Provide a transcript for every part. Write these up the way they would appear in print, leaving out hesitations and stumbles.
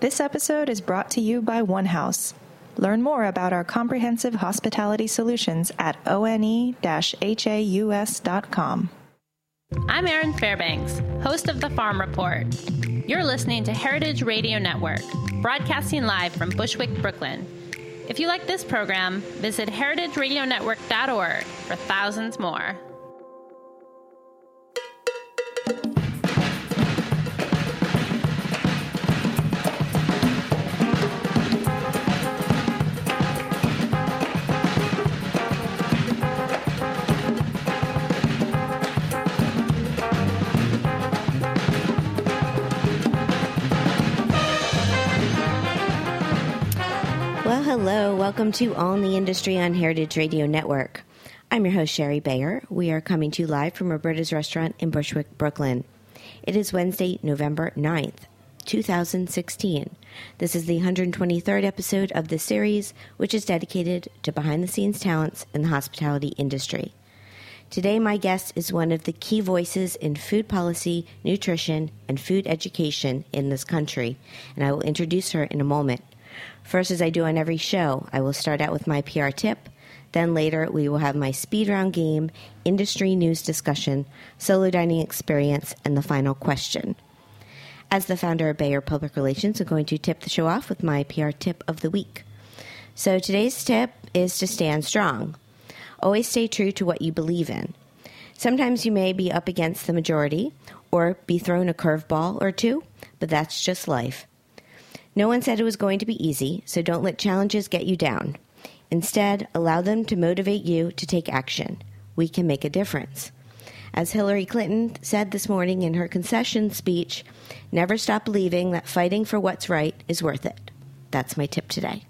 This episode is brought to you by One House. Learn more about our comprehensive hospitality solutions at one-haus.com. I'm Erin Fairbanks, host of The Farm Report. You're listening to Heritage Radio Network, broadcasting live from Bushwick, Brooklyn. If you like this program, visit heritageradionetwork.org for thousands more. Hello, welcome to All in the Industry on Heritage Radio Network. I'm your host, Sherry Bayer. We are coming to you live from Roberta's Restaurant in Bushwick, Brooklyn. It is Wednesday, November 9th, 2016. This is the 123rd episode of this series, which is dedicated to behind-the-scenes talents in the hospitality industry. Today, my guest is one of the key voices in food policy, nutrition, and food education in this country, and I will introduce her in a moment. First, as I do on every show, I will start out with my PR tip. Then later, we will have my speed round game, industry news discussion, solo dining experience, and the final question. As the founder of Bayer Public Relations, I'm going to tip the show off with my PR tip of the week. So today's tip is to stand strong. Always stay true to what you believe in. Sometimes you may be up against the majority or be thrown a curveball or two, but that's just life. No one said it was going to be easy, so don't let challenges get you down. Instead, allow them to motivate you to take action. We can make a difference. As Hillary Clinton said this morning in her concession speech, never stop believing that fighting for what's right is worth it. That's my tip today.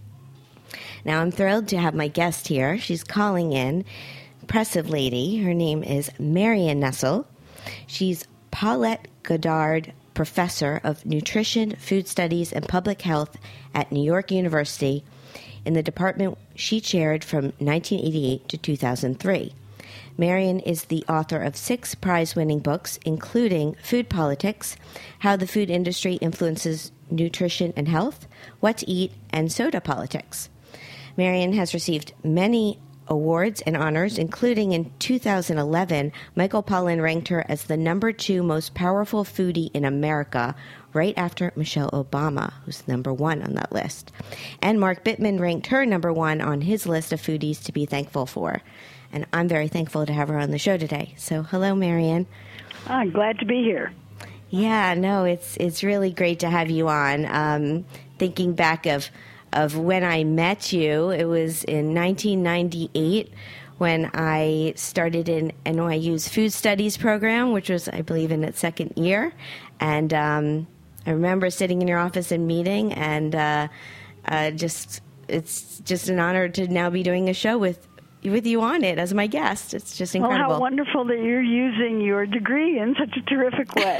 Now, I'm thrilled to have my guest here. She's calling in. Impressive lady. Her name is Marian Nestle. She's Paulette Goddard Professor of Nutrition, Food Studies, and Public Health at New York University in the department she chaired from 1988 to 2003. Marian is the author of 6 prize-winning books, including Food Politics, How the Food Industry Influences Nutrition and Health, What to Eat, and Soda Politics. Marian has received many awards and honors, including in 2011, Michael Pollan ranked her as the number 2 most powerful foodie in America, right after Michelle Obama, who's number 1 on that list. And Mark Bittman ranked her number 1 on his list of foodies to be thankful for. And I'm very thankful to have her on the show today. So hello, Marian. I'm glad to be here. Yeah, no, it's really great to have you on. Thinking back of when I met you, it was in 1998 when I started in NYU's Food Studies program, which was, I believe, in its second year. And I remember sitting in your office and meeting, and it's just an honor to now be doing a show with you on it as my guest. It's just incredible. Well, how wonderful that you're using your degree in such a terrific way.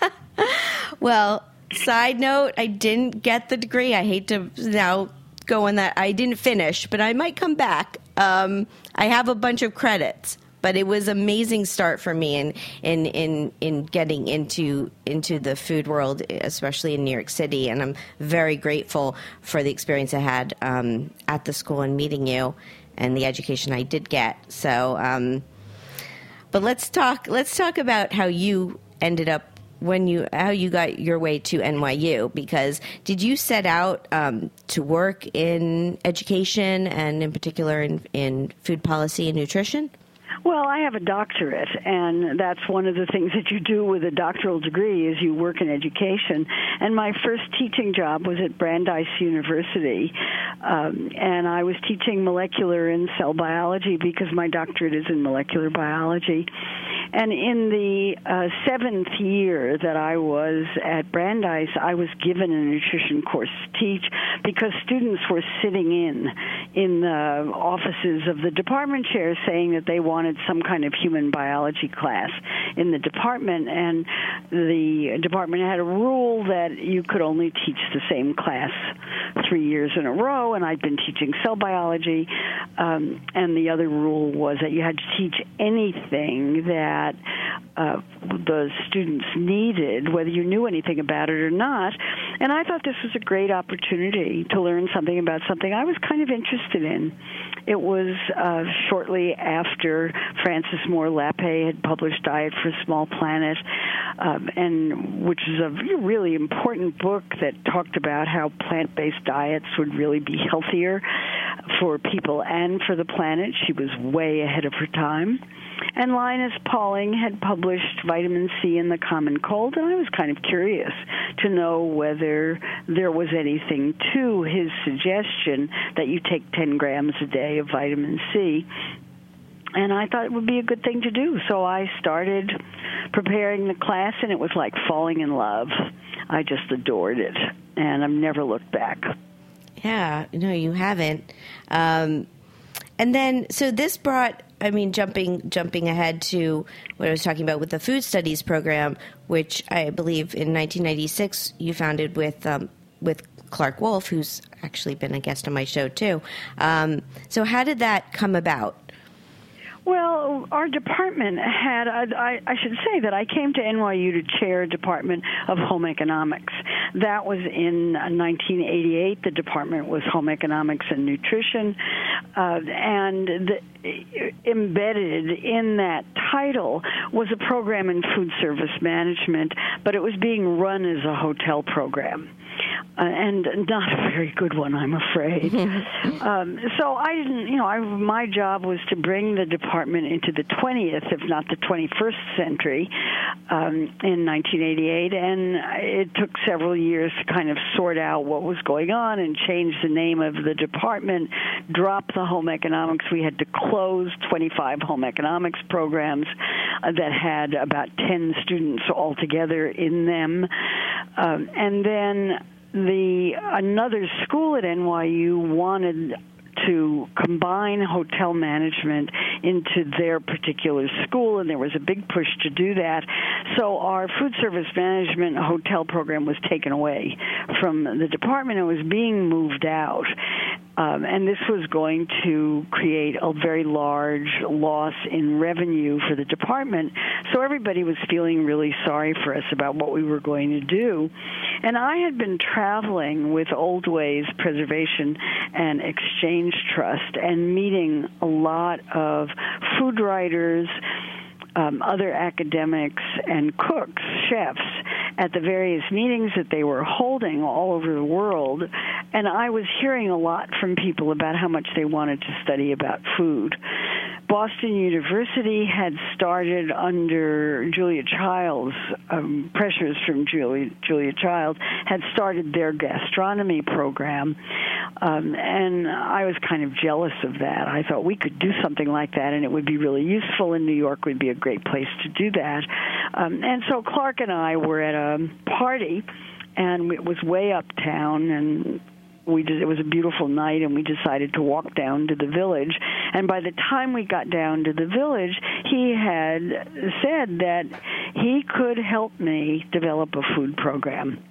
Well, side note, I didn't get the degree. I hate to now go on that. I didn't finish, but I might come back. I have a bunch of credits, but it was an amazing start for me in getting into the food world, especially in New York City. And I'm very grateful for the experience I had at the school and meeting you and the education I did get. So, but let's talk about how you ended up how you got your way to NYU, because did you set out to work in education and in particular in food policy and nutrition? Well, I have a doctorate, and that's one of the things that you do with a doctoral degree is you work in education. And my first teaching job was at Brandeis University, and I was teaching molecular and cell biology because my doctorate is in molecular biology. And in the 7th year that I was at Brandeis, I was given a nutrition course to teach because students were sitting in the offices of the department chairs saying that they wanted some kind of human biology class in the department, and the department had a rule that you could only teach the same class 3 years in a row, and I'd been teaching cell biology, and the other rule was that you had to teach anything that that the students needed, whether you knew anything about it or not. And I thought this was a great opportunity to learn something about something I was kind of interested in. It was shortly after Frances Moore Lappé had published Diet for a Small Planet, and which is a really important book that talked about how plant-based diets would really be healthier for people and for the planet. She was way ahead of her time. And Linus Pauling had published Vitamin C in the Common Cold, and I was kind of curious to know whether there was anything to his suggestion that you take 10 grams a day of vitamin C. And I thought it would be a good thing to do. So I started preparing the class, and it was like falling in love. I just adored it, and I've never looked back. Yeah, no, you haven't. And then, so this brought, I mean, jumping ahead to what I was talking about with the food studies program, which I believe in 1996 you founded with Clark Wolf, who's actually been a guest on my show too. So how did that come about? Well, our department had, I should say that I came to NYU to chair a department of home economics. That was in 1988. The department was home economics and nutrition. And embedded in that title was a program in food service management, but it was being run as a hotel program. And not a very good one, I'm afraid. So I didn't, my job was to bring the department into the 20th, if not the 21st century, in 1988. And it took several years to kind of sort out what was going on and change the name of the department, drop the home economics. We had to close 25 home economics programs that had about 10 students altogether in them. And then another school at NYU wanted to combine hotel management into their particular school, and there was a big push to do that. So our food service management hotel program was taken away from the department and was being moved out. And this was going to create a very large loss in revenue for the department. So everybody was feeling really sorry for us about what we were going to do. And I had been traveling with Old Ways Preservation and Exchange Trust and meeting a lot of food writers, other academics, and cooks, chefs, at the various meetings that they were holding all over the world. And I was hearing a lot from people about how much they wanted to study about food. Boston University had started under Julia Child's, pressures from Julia Child, had started their gastronomy program. And I was kind of jealous of that. I thought we could do something like that, and it would be really useful, and New York would be a great place to do that. And so Clark and I were at a party, and it was way uptown, and it was a beautiful night, and we decided to walk down to the village. And by the time we got down to the village, he had said that he could help me develop a food program.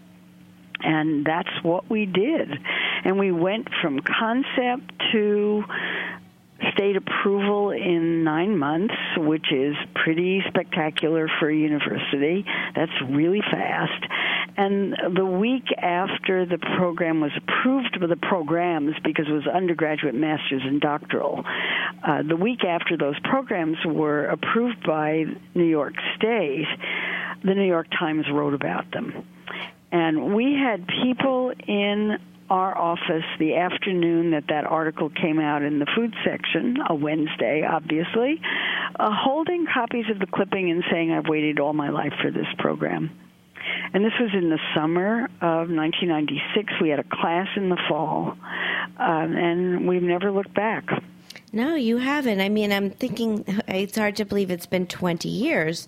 And that's what we did. And we went from concept to state approval in 9 months, which is pretty spectacular for a university. That's really fast. And the week after the program was approved, the programs, because it was undergraduate, master's, and doctoral, the week after those programs were approved by New York State, the New York Times wrote about them. And we had people in our office the afternoon that article came out in the food section, a Wednesday, obviously, holding copies of the clipping and saying, I've waited all my life for this program. And this was in the summer of 1996. We had a class in the fall, and we've never looked back. No, you haven't. I mean, I'm thinking it's hard to believe it's been 20 years.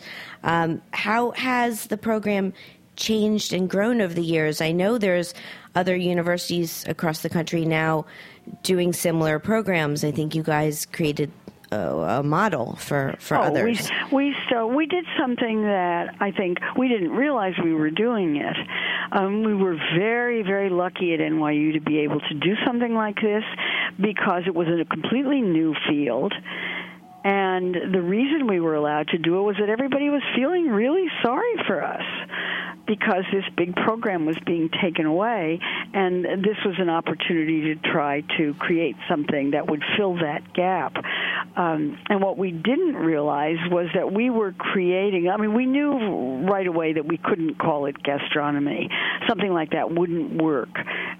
How has the program changed and grown over the years? I know there's other universities across the country now doing similar programs. I think you guys created a model for others. We did something that I think we didn't realize we were doing it. We were very, very lucky at NYU to be able to do something like this because it was in a completely new field. And the reason we were allowed to do it was that everybody was feeling really sorry for us because this big program was being taken away, and this was an opportunity to try to create something that would fill that gap. And what we didn't realize was that we were creating, we knew right away that we couldn't call it gastronomy. Something like that wouldn't work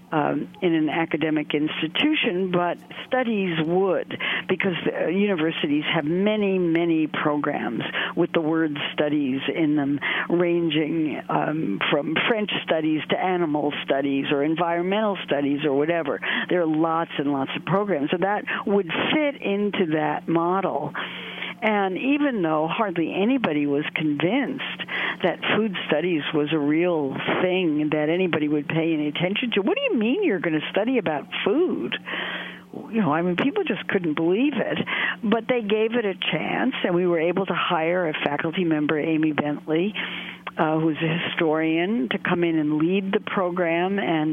in an academic institution, but studies would, because universities have many, many programs with the word studies in them, ranging from French studies to animal studies or environmental studies or whatever. There are lots and lots of programs. So that would fit into that model. And even though hardly anybody was convinced that food studies was a real thing that anybody would pay any attention to, what do you mean you're going to study about food? People just couldn't believe it. But they gave it a chance, and we were able to hire a faculty member, Amy Bentley, who's a historian, to come in and lead the program and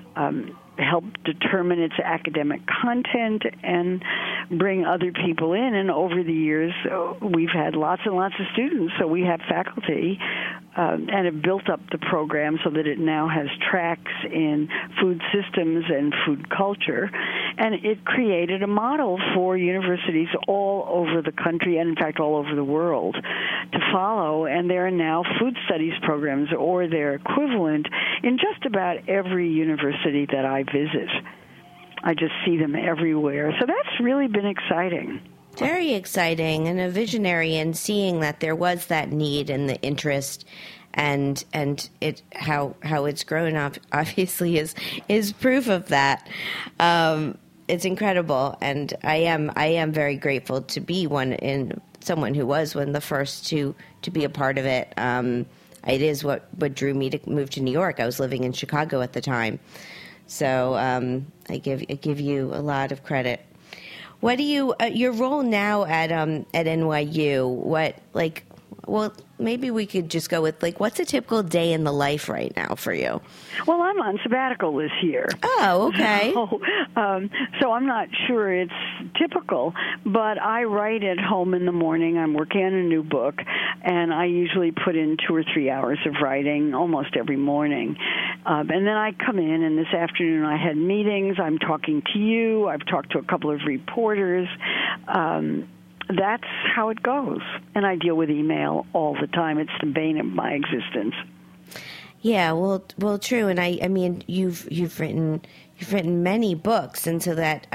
help determine its academic content and bring other people in. And over the years, we've had lots and lots of students, so we have faculty and have built up the program so that it now has tracks in food systems and food culture. And it created a model for universities all over the country and, in fact, all over the world to follow. And there are now food studies programs or their equivalent in just about every university that I visit. I just see them everywhere. So that's really been exciting. Very exciting, and a visionary in seeing that there was that need and the interest, and it how it's grown up obviously is proof of that. It's incredible, and I am very grateful to be someone who was one of the first to be a part of it. It is what drew me to move to New York. I was living in Chicago at the time, so I give you a lot of credit. What do you your role now at NYU? Well, maybe we could just go with what's a typical day in the life right now for you? Well, I'm on sabbatical this year. Oh, okay. So I'm not sure it's typical, but I write at home in the morning. I'm working on a new book, and I usually put in 2 or 3 hours of writing almost every morning. And then I come in, and this afternoon I had meetings. I'm talking to you. I've talked to a couple of reporters. That's how it goes. And I deal with email all the time. It's the bane of my existence. Yeah, well, true. And I mean, you've written many books, and so that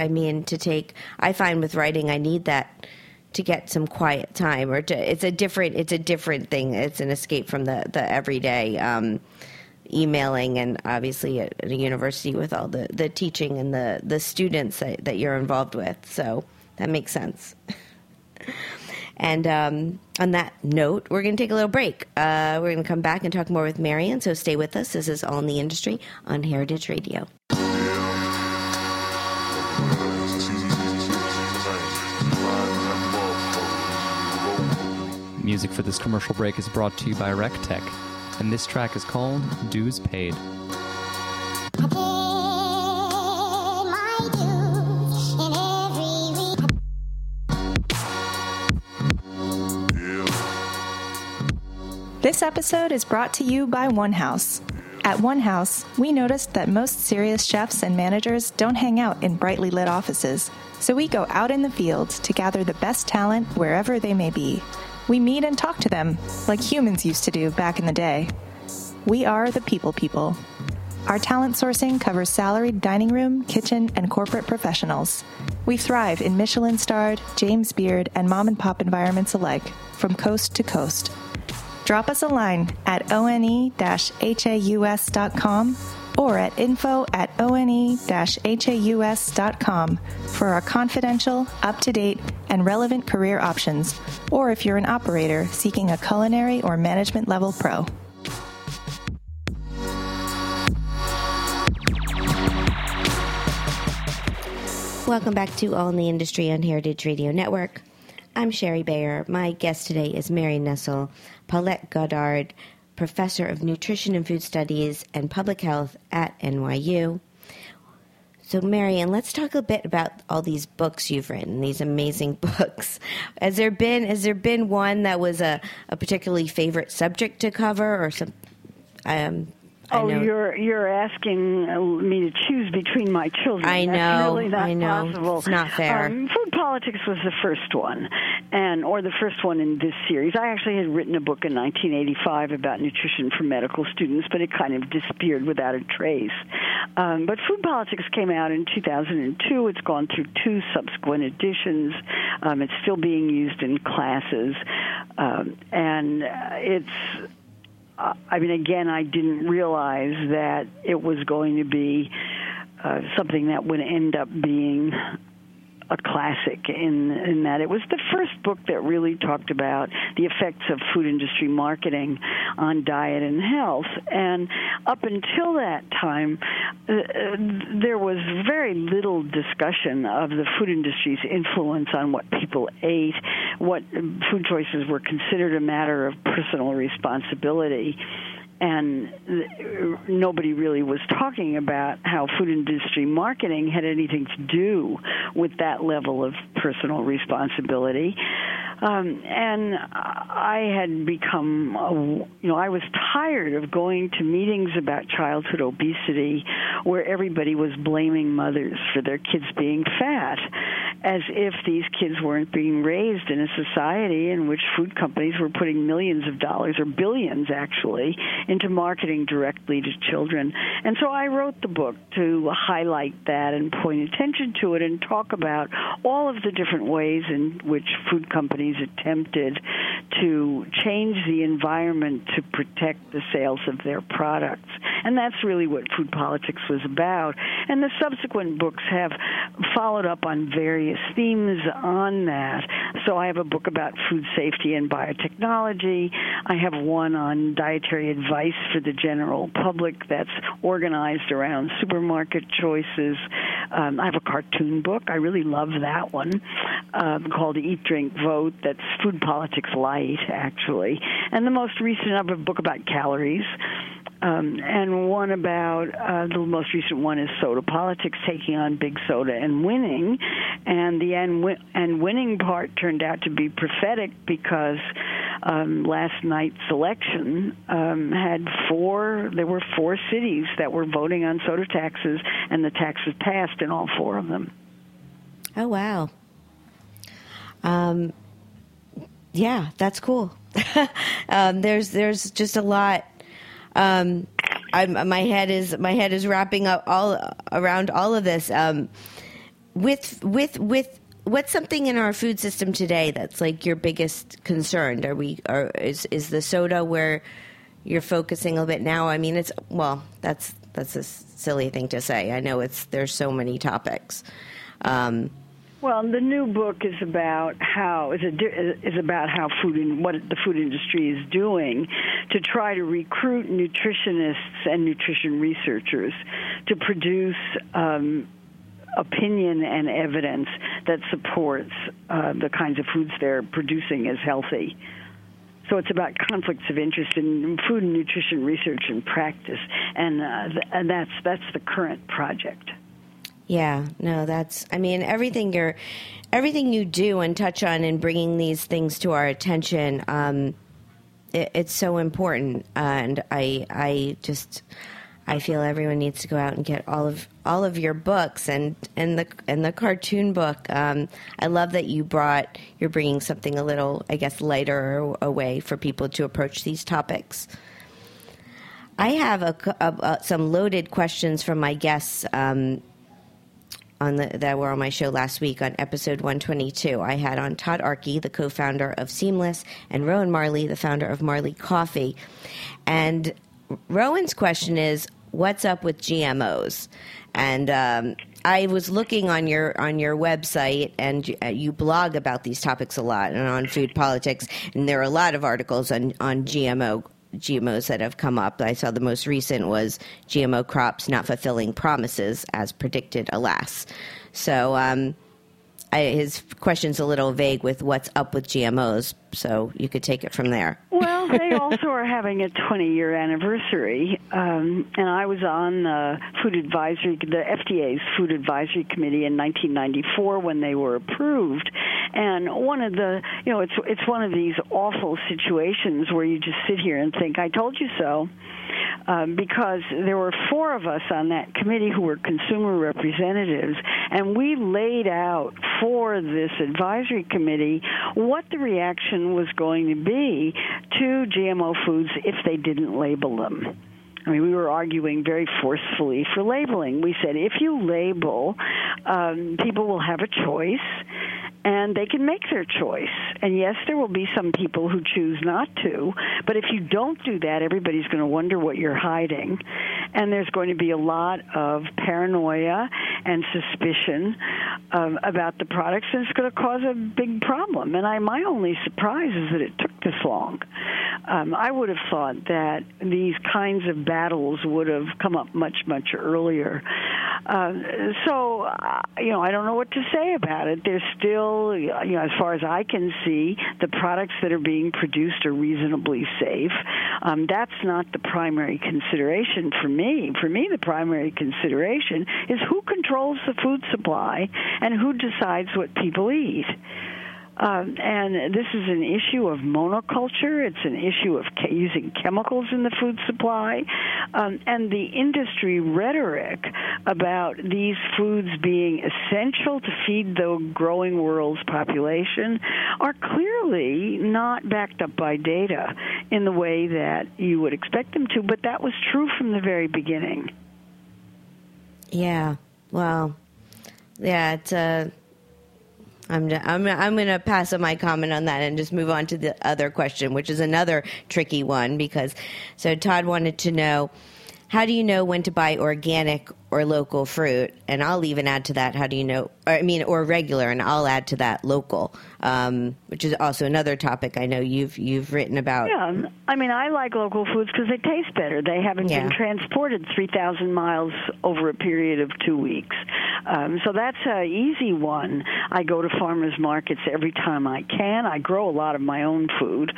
I find with writing, I need that to get some quiet time, it's a different thing. It's an escape from the everyday emailing, and obviously at a university with all the teaching and the students that you're involved with. So that makes sense. And on that note, we're going to take a little break. We're going to come back and talk more with Marian, so stay with us. This is All in the Industry on Heritage Radio. Music for this commercial break is brought to you by RecTech, and this track is called Dues Paid. This episode is brought to you by One House. At One House, we noticed that most serious chefs and managers don't hang out in brightly lit offices, so we go out in the field to gather the best talent wherever they may be. We meet and talk to them, like humans used to do back in the day. We are the people. Our talent sourcing covers salaried dining room, kitchen, and corporate professionals. We thrive in Michelin-starred, James Beard, and mom-and-pop environments alike, from coast to coast. Drop us a line at one-haus.com or at info@one-haus.com for our confidential, up-to-date, and relevant career options, or if you're an operator seeking a culinary or management level pro. Welcome back to All in the Industry on Heritage Radio Network. I'm Sherry Bayer. My guest today is Marian Nestle, Paulette Goddard, Professor of Nutrition and Food Studies and Public Health at NYU. So, Marian, let's talk a bit about all these books you've written, these amazing books. Has there been one that was a particularly favorite subject to cover, or some? You're asking me to choose between my children. I know. That's really not I know. possible. It's not fair. Food Politics was the first one, or the first one in this series. I actually had written a book in 1985 about nutrition for medical students, but it kind of disappeared without a trace. But Food Politics came out in 2002. It's gone through 2 subsequent editions. It's still being used in classes, and it's. Again, I didn't realize that it was going to be something that would end up being a classic in that it was the first book that really talked about the effects of food industry marketing on diet and health. And up until that time, there was very little discussion of the food industry's influence on what people ate, what food choices were considered a matter of personal responsibility. And nobody really was talking about how food industry marketing had anything to do with that level of personal responsibility. And I had become, I was tired of going to meetings about childhood obesity where everybody was blaming mothers for their kids being fat, as if these kids weren't being raised in a society in which food companies were putting millions of dollars, or billions actually, into marketing directly to children. And so I wrote the book to highlight that and point attention to it and talk about all of the different ways in which food companies attempted to change the environment to protect the sales of their products. And that's really what Food Politics was about. And the subsequent books have followed up on various themes on that. So I have a book about food safety and biotechnology. I have one on dietary advice for the general public that's organized around supermarket choices. I have a cartoon book. I really love that one, called Eat, Drink, Vote. That's Food Politics Light, actually. And the most recent, I have a book about calories. And one about, the most recent one is Soda Politics, taking on Big Soda and winning. And the and winning part turned out to be prophetic because last night's election there were 4 cities that were voting on soda taxes, and the taxes passed in all 4 of them. Oh, wow. Yeah, that's cool. There's just a lot. My head is wrapping up all around all of this. With what's something in our food system today that's like your biggest concern? Is the soda where you're focusing a little bit now? I mean, that's a silly thing to say. I know there's so many topics. Well, the new book is about how what the food industry is doing to try to recruit nutritionists and nutrition researchers to produce opinion and evidence that supports the kinds of foods they're producing as healthy. So it's about conflicts of interest in food and nutrition research and practice, and that's the current project. Yeah, no, everything you do and touch on in bringing these things to our attention, it's so important. And I feel everyone needs to go out and get all of your books and the cartoon book. I love that you're bringing something a little, I guess, lighter a way for people to approach these topics. I have some loaded questions from my guests that were on my show last week on episode 122. I had on Todd Archie, the co-founder of Seamless, and Rowan Marley, the founder of Marley Coffee. And Rowan's question is, what's up with GMOs? And I was looking on your website, and you blog about these topics a lot, and on Food Politics, and there are a lot of articles on GMOs that have come up. I saw the most recent was GMO crops not fulfilling promises as predicted, alas. So his question's a little vague with what's up with GMOs, so you could take it from there. Well, Well, they also are having a 20-year anniversary, and I was on the FDA's Food Advisory Committee in 1994 when they were approved. And one of the, it's one of these awful situations where you just sit here and think, I told you so. Because there were 4 of us on that committee who were consumer representatives, and we laid out for this advisory committee what the reaction was going to be to GMO foods if they didn't label them. I mean, we were arguing very forcefully for labeling. We said, if you label, people will have a choice, and they can make their choice. And yes, there will be some people who choose not to, but if you don't do that, everybody's going to wonder what you're hiding. And there's going to be a lot of paranoia and suspicion about the products, and it's going to cause a big problem. And my only surprise is that it took this long. I would have thought that these kinds of battles would have come up much, much earlier. So I don't know what to say about it. There's still, as far as I can see, the products that are being produced are reasonably safe. That's not the primary consideration for me. For me, the primary consideration is who controls the food supply and who decides what people eat. And this is an issue of monoculture. It's an issue of using chemicals in the food supply. And the industry rhetoric about these foods being essential to feed the growing world's population are clearly not backed up by data in the way that you would expect them to. But that was true from the very beginning. Yeah. Well, yeah, it's I'm going to pass on my comment on that and just move on to the other question, which is another tricky one so Todd wanted to know, how do you know when to buy organic or local fruit? And I'll even add to that, how do you know, or regular, and I'll add to that local, which is also another topic I know you've written about. Yeah, I like local foods because they taste better. They haven't been transported 3,000 miles over a period of 2 weeks. So that's an easy one. I go to farmers markets every time I can. I grow a lot of my own food,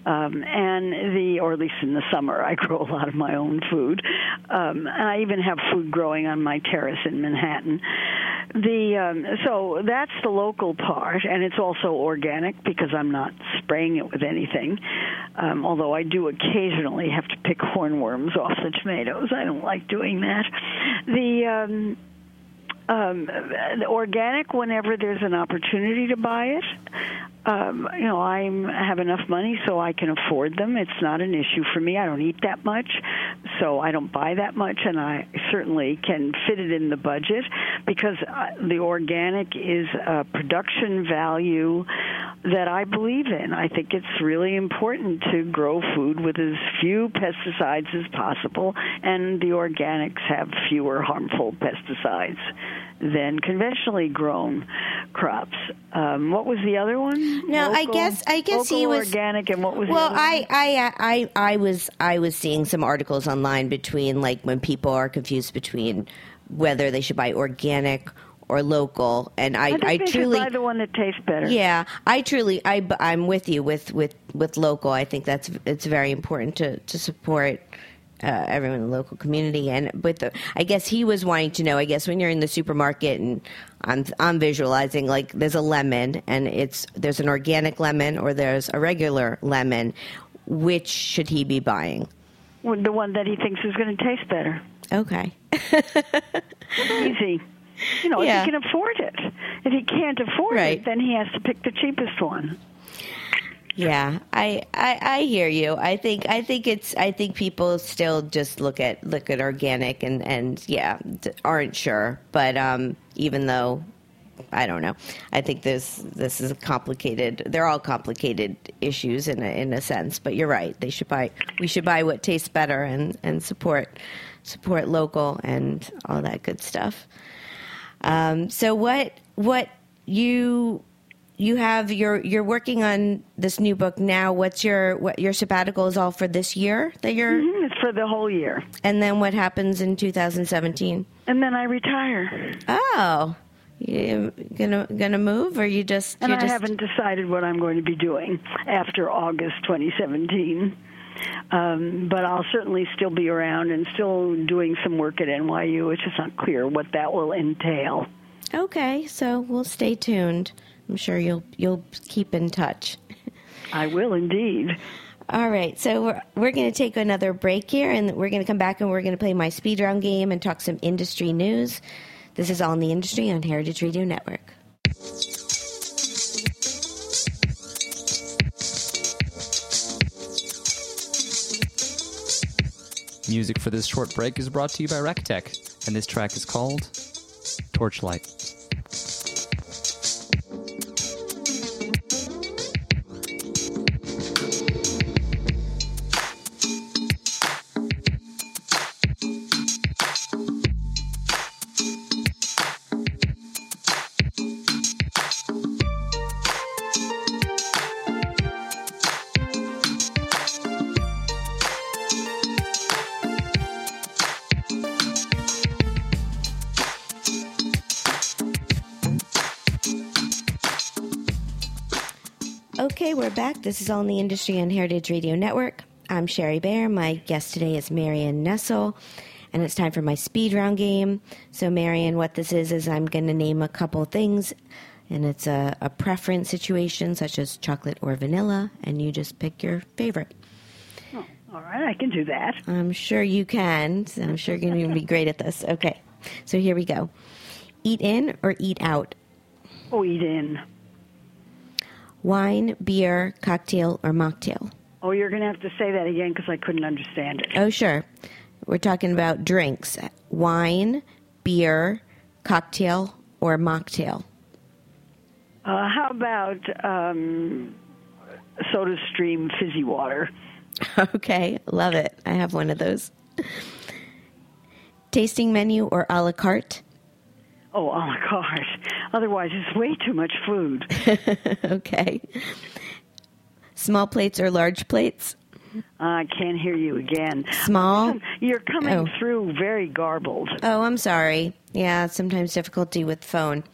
or at least in the summer, I grow a lot of my own food. And I even have food growing on my terrace in Manhattan. So that's the local part, and it's also organic because I'm not spraying it with anything. Although I do occasionally have to pick hornworms off the tomatoes. I don't like doing that. The organic, whenever there's an opportunity to buy it. I have enough money so I can afford them. It's not an issue for me. I don't eat that much, so I don't buy that much, and I certainly can fit it in the budget because the organic is a production value that I believe in. I think it's really important to grow food with as few pesticides as possible, and the organics have fewer harmful pesticides than conventionally grown crops. What was the other one? No, local, I guess he was organic, and what was well. The other one? I was seeing some articles online between when people are confused between whether they should buy organic or local, and I think truly buy the one that tastes better. Yeah, I'm with you with local. I think it's very important to support everyone in the local community. And I guess he was wanting to know, I guess when you're in the supermarket and I'm visualizing there's a lemon and there's an organic lemon or there's a regular lemon, which should he be buying? Well, the one that he thinks is going to taste better. Okay. Easy. If he can afford it. If he can't afford it, then he has to pick the cheapest one. Yeah, I hear you. I think people still just look at organic and aren't sure. But even though I don't know, I think this is a complicated. They're all complicated issues in a sense. But you're right. We should buy what tastes better and support local and all that good stuff. So what you have, you're working on this new book now. What your sabbatical is all for this year that you're? Mm-hmm, it's for the whole year. And then what happens in 2017? And then I retire. Oh, You gonna move, or you just? And I haven't decided what I'm going to be doing after August 2017. But I'll certainly still be around and still doing some work at NYU. It's just not clear what that will entail. Okay, so we'll stay tuned. I'm sure you'll keep in touch. I will indeed. All right, so we're going to take another break here, and we're going to come back and we're going to play my speed round game and talk some industry news. This is All in the Industry on Heritage Radio Network. Music for this short break is brought to you by RecTech, and this track is called Torchlight. Okay, we're back. This is All in the Industry on Heritage Radio Network. I'm Sherry Bayer. My guest today is Marion Nessel, and it's time for my speed round game. So, Marion, what this is I'm going to name a couple things, and it's a preference situation, such as chocolate or vanilla, and you just pick your favorite. Oh, all right, I can do that. I'm sure you can. I'm sure you're going to be great at this. Okay, so here we go. Eat in or eat out? Oh, eat in. Wine, beer, cocktail, or mocktail? Oh, you're going to have to say that again because I couldn't understand it. Oh, sure. We're talking about drinks. Wine, beer, cocktail, or mocktail? How about SodaStream fizzy water? Okay, love it. I have one of those. Tasting menu or a la carte? Oh, a la carte. Otherwise, it's way too much food. Okay. Small plates or large plates? I can't hear you again. Small? You're coming through very garbled. Oh, I'm sorry. Yeah, sometimes difficulty with phone.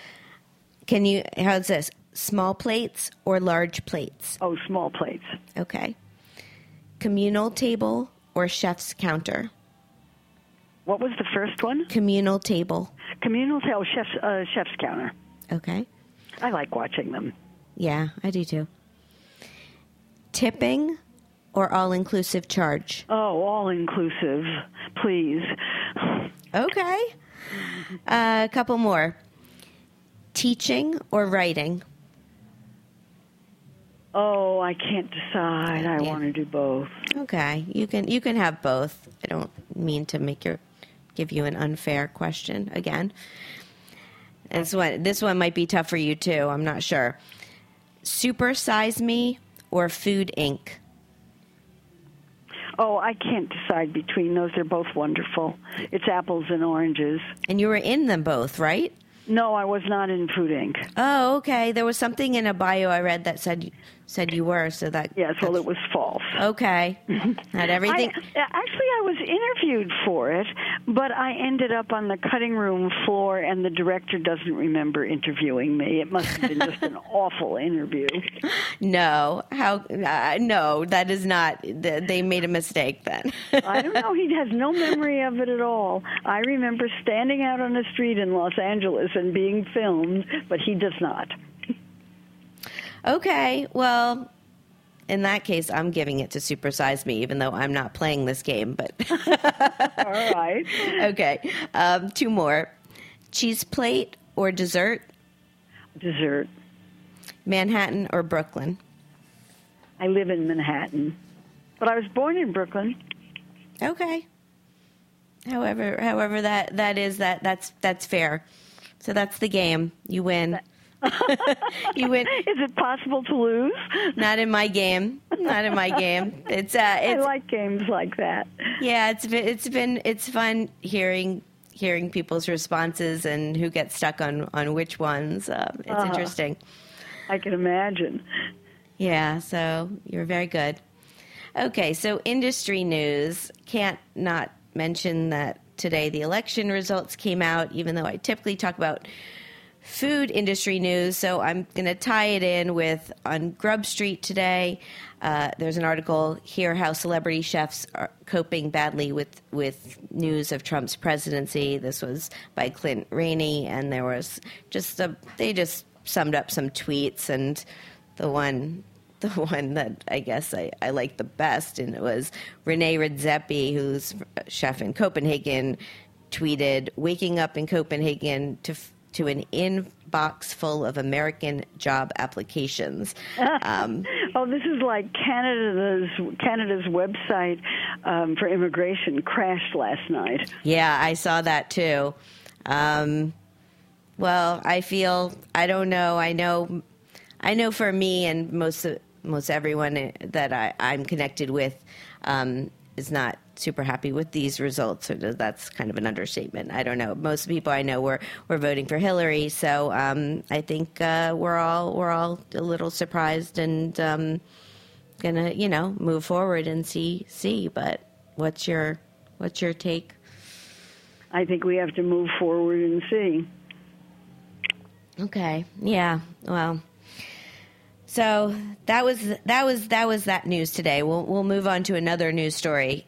How's this? Small plates or large plates? Oh, small plates. Okay. Communal table or chef's counter? What was the first one? Communal table. Communal table, chef's counter. Okay. I like watching them. Yeah, I do too. Tipping or all-inclusive charge? Oh, all-inclusive, please. Okay. A couple more. Teaching or writing? Oh, I can't decide. I want to do both. Okay, you can have both. I don't mean to give you an unfair question again. This one might be tough for you too. I'm not sure. Super Size Me or Food Inc. Oh, I can't decide between those. They're both wonderful. It's apples and oranges. And you were in them both, right? No, I was not in Food Inc. Oh, okay. There was something in a bio I read that said you were, so that... Yes, well, it was false. Okay. Not everything... I was interviewed for it, but I ended up on the cutting room floor, and the director doesn't remember interviewing me. It must have been just an awful interview. No. No, that is not... They made a mistake then. I don't know. He has no memory of it at all. I remember standing out on the street in Los Angeles and being filmed, but he does not. Okay, well, in that case, I'm giving it to Super Size Me, even though I'm not playing this game. But all right. Okay, two more. Cheese plate or dessert? Dessert. Manhattan or Brooklyn? I live in Manhattan, but I was born in Brooklyn. Okay. However that's fair. So that's the game. You win. You win. Is it possible to lose? Not in my game. Not in my game. It's I like games like that. Yeah, it's fun hearing people's responses and who gets stuck on which ones. It's interesting. I can imagine. Yeah, so you're very good. Okay, so industry news. Can't not mention that today the election results came out, even though I typically talk about food industry news, so I'm going to tie it in with on Grub Street today. There's an article here how celebrity chefs are coping badly with news of Trump's presidency. This was by Clint Rainey, and there was they just summed up some tweets, and the one that I guess I liked the best, and it was Rene Redzepi, who's a chef in Copenhagen, tweeted, "Waking up in Copenhagen to an inbox full of American job applications." This is like Canada's website for immigration crashed last night. Yeah, I saw that too. Well, I don't know. I know for me and most everyone that I'm connected with is not super happy with these results. So that's kind of an understatement. I don't know. Most people I know were voting for Hillary, so I think we're all a little surprised and gonna move forward and see. But what's your take? I think we have to move forward and see. Okay. Yeah. Well. So that was that news today. We'll move on to another news story.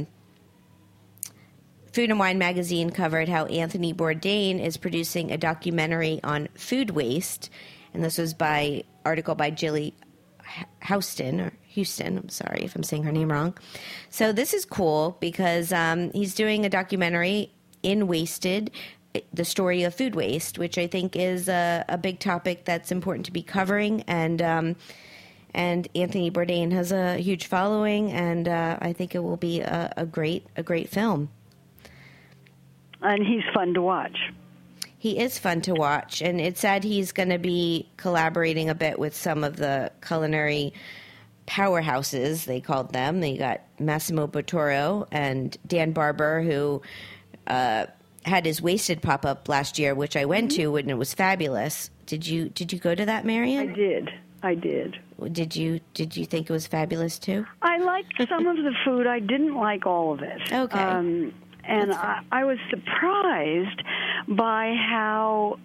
Food and Wine magazine covered how Anthony Bourdain is producing a documentary on food waste, and this was article by Jilly Houston. I'm sorry if I'm saying her name wrong. So this is cool because he's doing a documentary in Wasted, the story of food waste, which I think is a big topic that's important to be covering. And Anthony Bourdain has a huge following, and I think it will be a great film. And he's fun to watch. He is fun to watch, and it's sad he's going to be collaborating a bit with some of the culinary powerhouses, they called them. They got Massimo Bottura and Dan Barber, who had his Wasted pop-up last year, which I went to, and it was fabulous. Did you go to that, Marian? I did. Did you think it was fabulous too? I liked some of the food. I didn't like all of it. Okay. And I was surprised by how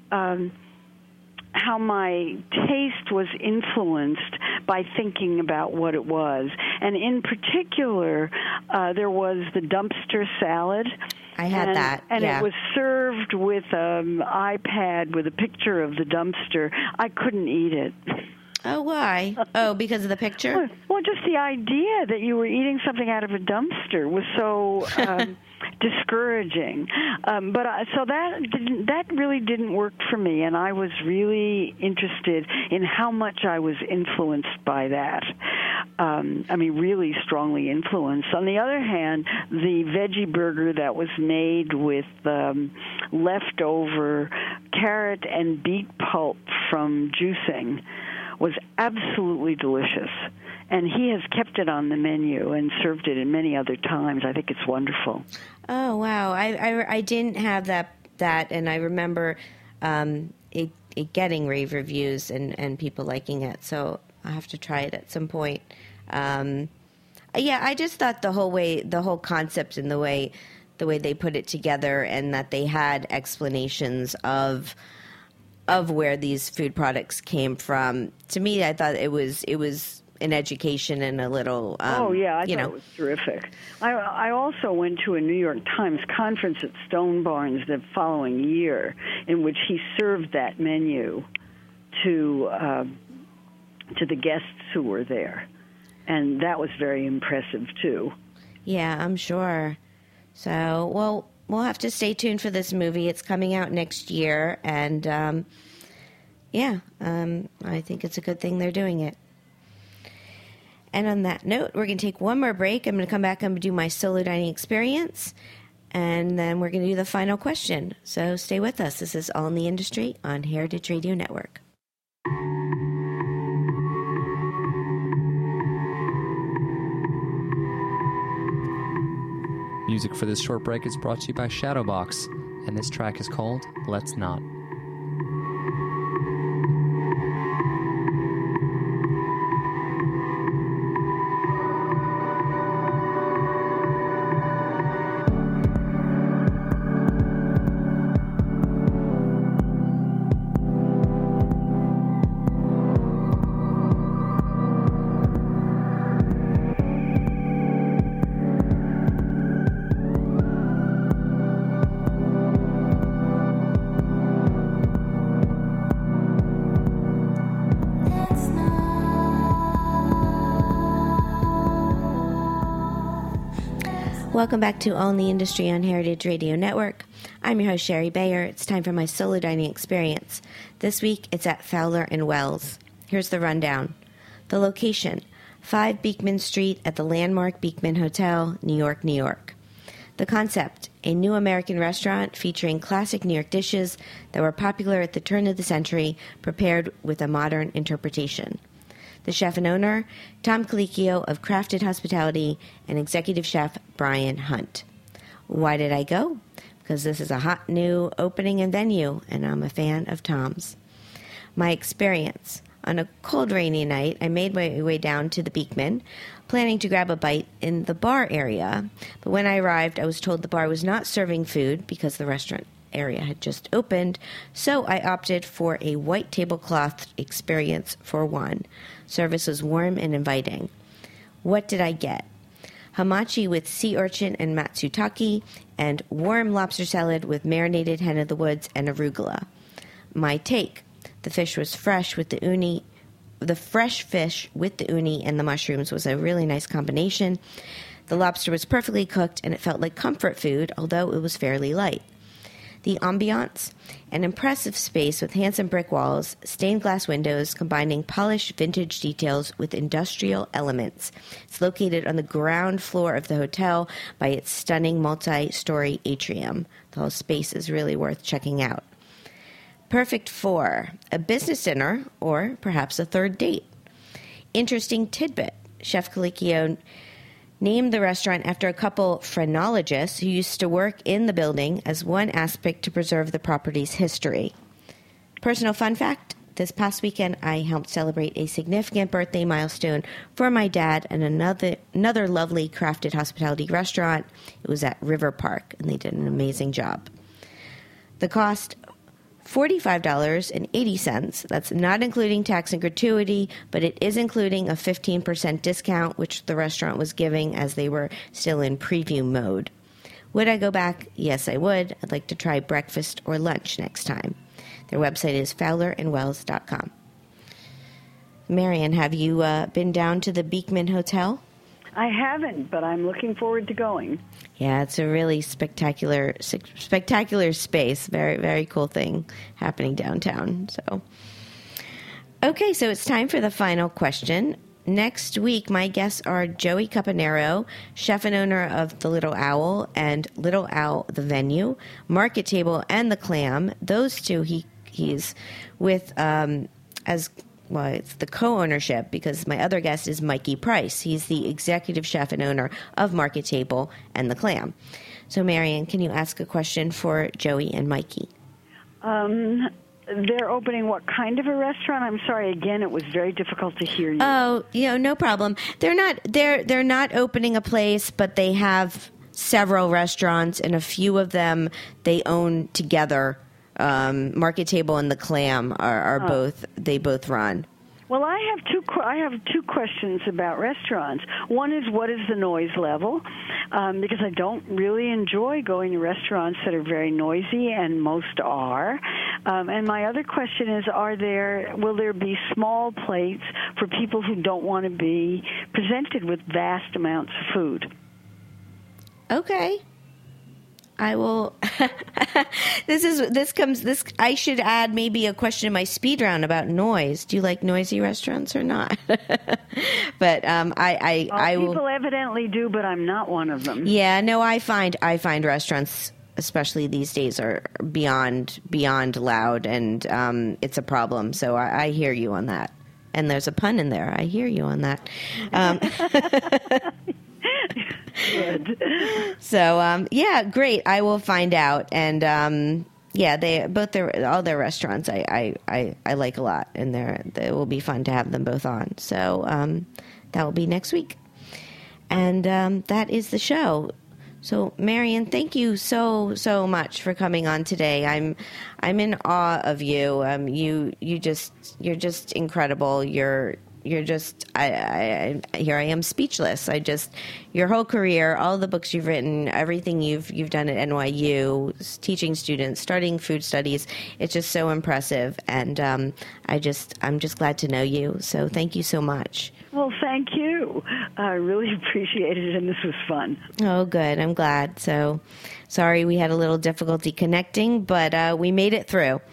my taste was influenced by thinking about what it was. And in particular, there was the dumpster salad. I had that, and yeah. It was served with an iPad with a picture of the dumpster. I couldn't eat it. Oh, why? Oh, because of the picture? Well, just the idea that you were eating something out of a dumpster was so discouraging. So that really didn't work for me, and I was really interested in how much I was influenced by that. Really strongly influenced. On the other hand, the veggie burger that was made with leftover carrot and beet pulp from juicing was absolutely delicious. And he has kept it on the menu and served it in many other times. I think it's wonderful. Oh, wow. I didn't have that, and I remember it getting rave reviews and people liking it, so I'll have to try it at some point. I just thought the whole concept and the way they put it together, and that they had explanations of where these food products came from. To me, I thought it was an education and a little. I thought it was terrific. I also went to a New York Times conference at Stone Barns the following year, in which he served that menu to the guests who were there, and that was very impressive too. Yeah, I'm sure. So, well, we'll have to stay tuned for this movie. It's coming out next year, and I think it's a good thing they're doing it. And on that note, we're going to take one more break. I'm going to come back and do my solo dining experience, and then we're going to do the final question. So stay with us. This is All in the Industry on Heritage Radio Network. Music for this short break is brought to you by Shadowbox, and this track is called Let's Not. Welcome back to All in the Industry on Heritage Radio Network. I'm your host, Sherry Bayer. It's time for my solo dining experience. This week, it's at Fowler & Wells. Here's the rundown. The location, 5 Beekman Street at the landmark Beekman Hotel, New York, New York. The concept, a new American restaurant featuring classic New York dishes that were popular at the turn of the century, prepared with a modern interpretation. The chef and owner, Tom Colicchio of Crafted Hospitality, and executive chef Brian Hunt. Why did I go? Because this is a hot new opening and venue, and I'm a fan of Tom's. My experience. On a cold, rainy night, I made my way down to the Beekman, planning to grab a bite in the bar area. But when I arrived, I was told the bar was not serving food because the restaurant area had just opened, so I opted for a white tablecloth experience for one. Service was warm and inviting. What did I get? Hamachi with sea urchin and matsutake, and warm lobster salad with marinated hen of the woods and arugula. My take: the fish was fresh with the uni. The fresh fish with the uni and the mushrooms was a really nice combination. The lobster was perfectly cooked, and it felt like comfort food, although it was fairly light. The ambiance, an impressive space with handsome brick walls, stained glass windows combining polished vintage details with industrial elements. It's located on the ground floor of the hotel by its stunning multi-story atrium. The whole space is really worth checking out. Perfect for a business dinner or perhaps a third date. Interesting tidbit. Chef Colicchio named the restaurant after a couple phrenologists who used to work in the building as one aspect to preserve the property's history. Personal fun fact, this past weekend I helped celebrate a significant birthday milestone for my dad and another lovely Crafted Hospitality restaurant. It was at River Park, and they did an amazing job. The cost, $45.80. That's not including tax and gratuity, but it is including a 15% discount, which the restaurant was giving as they were still in preview mode. Would I go back? Yes, I would. I'd like to try breakfast or lunch next time. Their website is fowlerandwells.com. Marian, have you been down to the Beekman Hotel? I haven't, but I'm looking forward to going. Yeah, it's a really spectacular space. Very, very cool thing happening downtown. Okay, so it's time for the final question. Next week, my guests are Joey Caponero, chef and owner of The Little Owl and Little Owl, the venue, Market Table, and The Clam. Those two he's with it's the co-ownership, because my other guest is Mikey Price. He's the executive chef and owner of Market Table and The Clam. So, Marian, can you ask a question for Joey and Mikey? They're opening what kind of a restaurant? I'm sorry, again, it was very difficult to hear you. Oh, no problem. They're not opening a place, but they have several restaurants, and a few of them they own together. Market Table and The Clam are both run. Well, I have two questions about restaurants. One is, what is the noise level? Because I don't really enjoy going to restaurants that are very noisy, and most are. And my other question is, will there be small plates for people who don't want to be presented with vast amounts of food? Okay. I will. I should add maybe a question in my speed round about noise. Do you like noisy restaurants or not? But I will. People evidently do, but I'm not one of them. Yeah, no, I find restaurants, especially these days, are beyond loud, and it's a problem. So I hear you on that. And there's a pun in there. I hear you on that. Good. So, yeah, great. I will find out. And, all their restaurants I like a lot, and it will be fun to have them both on. So, that will be next week. And, that is the show. So, Marian, thank you so much for coming on today. I'm in awe of you. You're just incredible. you're just, here I am speechless. Your whole career, all the books you've written, everything you've done at NYU, teaching students, starting food studies, it's just so impressive. And I'm just glad to know you. So thank you so much. Well, thank you. I really appreciated it, and this was fun. Oh, good. I'm glad. So sorry we had a little difficulty connecting, but we made it through.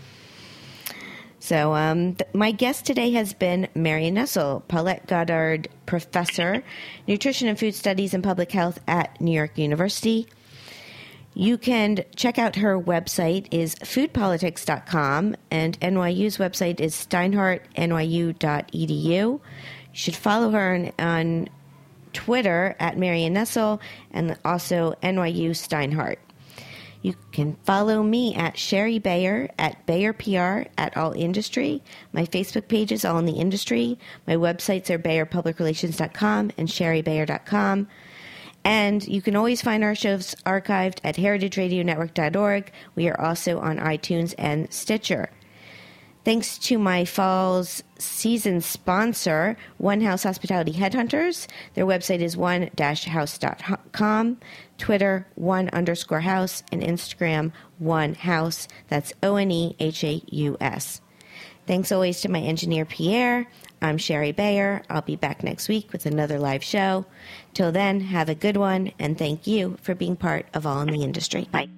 So my guest today has been Marion Nestle, Paulette Goddard Professor, Nutrition and Food Studies and Public Health at New York University. You can check out her website is foodpolitics.com, and NYU's website is steinhartnyu.edu. You should follow her on Twitter at Marion Nestle and also NYU Steinhardt. You can follow me at Sherry Bayer, at Bayer PR, at All Industry. My Facebook page is All in the Industry. My websites are BayerPublicRelations.com and SherryBayer.com. And you can always find our shows archived at heritageradionetwork.org. We are also on iTunes and Stitcher. Thanks to my fall's season sponsor, One House Hospitality Headhunters. Their website is one-house.com, Twitter, one_house, and Instagram, one house. That's ONEHAUS. Thanks always to my engineer, Pierre. I'm Sherry Bayer. I'll be back next week with another live show. Till then, have a good one, and thank you for being part of All in the Industry. Bye.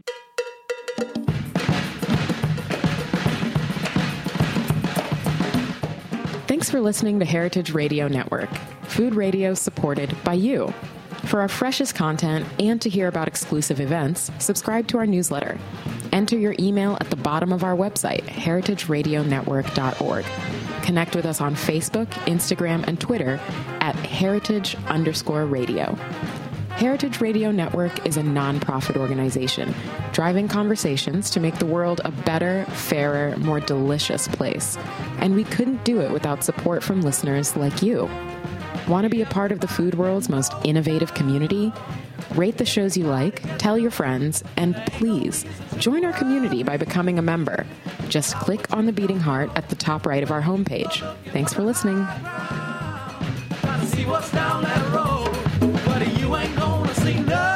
Thanks for listening to Heritage Radio Network, food radio supported by you. For our freshest content and to hear about exclusive events, subscribe to our newsletter. Enter your email at the bottom of our website, heritageradionetwork.org. Connect with us on Facebook, Instagram, and Twitter at heritage_radio. Heritage Radio Network is a nonprofit organization driving conversations to make the world a better, fairer, more delicious place. And we couldn't do it without support from listeners like you. Want to be a part of the food world's most innovative community? Rate the shows you like, tell your friends, and please join our community by becoming a member. Just click on the beating heart at the top right of our homepage. Thanks for listening. See what's down that road, but you ain't gonna see nothing.